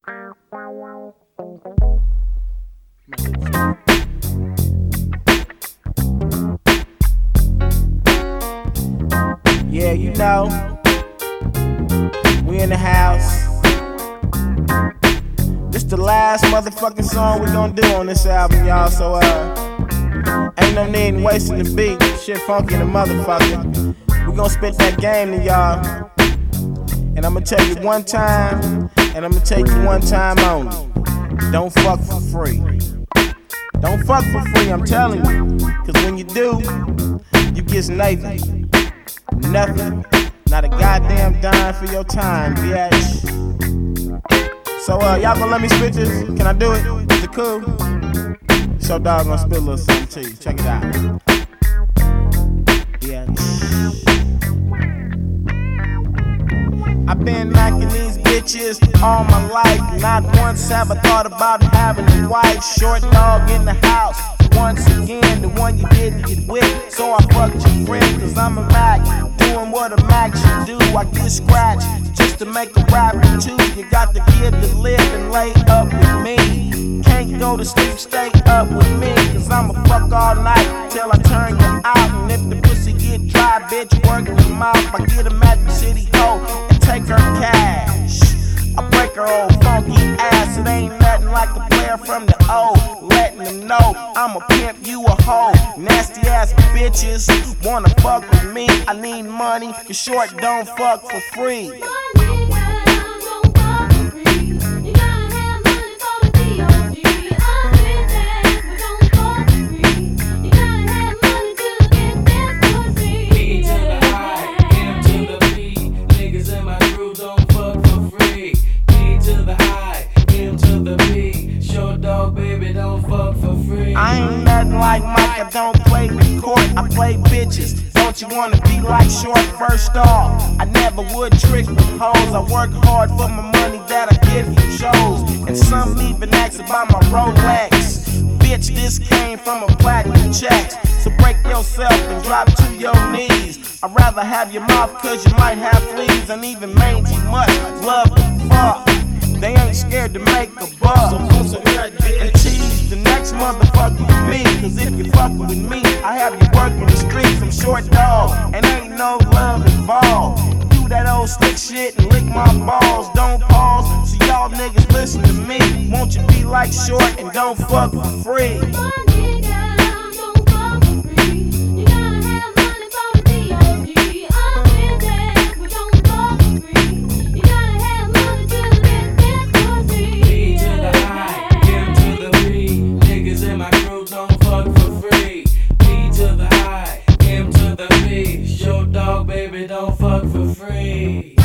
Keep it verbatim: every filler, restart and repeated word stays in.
Yeah, you know, we in the house. This the last motherfucking song we gon' do on this album, y'all. So uh, ain't no need in wasting the beat. Shit funky the motherfucker. We gon' spit that game to y'all. And I'ma tell you one time, and I'ma tell you one time only. Don't fuck for free. Don't fuck for free, I'm telling you. Cause when you do, you get nothing. Nothing. Not a goddamn dime for your time, bitch. So uh, y'all gonna let me spit this? Can I do it? Is it cool? So dog gonna spit a little something to you. Check it out. Yeah. I've been macking these bitches all my life. Not once have I thought about having a wife. Short dog in the house. Once again, the one you didn't get with. So I fucked your friend, cause I'm a Mac. Doing what a Mac should do. I get scratched just to make a rap or two. You got to get to live and lay up with me. Can't go to sleep, stay up with me. Cause I'ma fuck all night till I turn you out. And if the pussy get dry, bitch, work your mouth. I get a Magic City hoe and take her cash. I break her old funky ass. It ain't nothing like a player from the O. Letting them know I'm a pimp, you a hoe. Nasty ass bitches wanna fuck with me. I need money, cause short don't fuck for free. I ain't nothing like Mike, I don't play the court, I play bitches. Don't you wanna be like Short? First off, I never would trick with hoes. I work hard for my money that I get from shows. And some even ask about my Rolex. Bitch, this came from a platinum check. So break yourself and drop to your knees. I'd rather have your mouth cause you might have fleas. And even mangy much love to fuck. They ain't scared to make a buck. And tease the next motherfucker with me. Cause if you fucking with me, I have you working the streets. I'm Short dog, and ain't no love involved. Do that old slick shit and lick my balls. Don't pause, so y'all niggas listen to me. Won't you be like Short and don't fuck for free? Short dog, baby, don't fuck for free.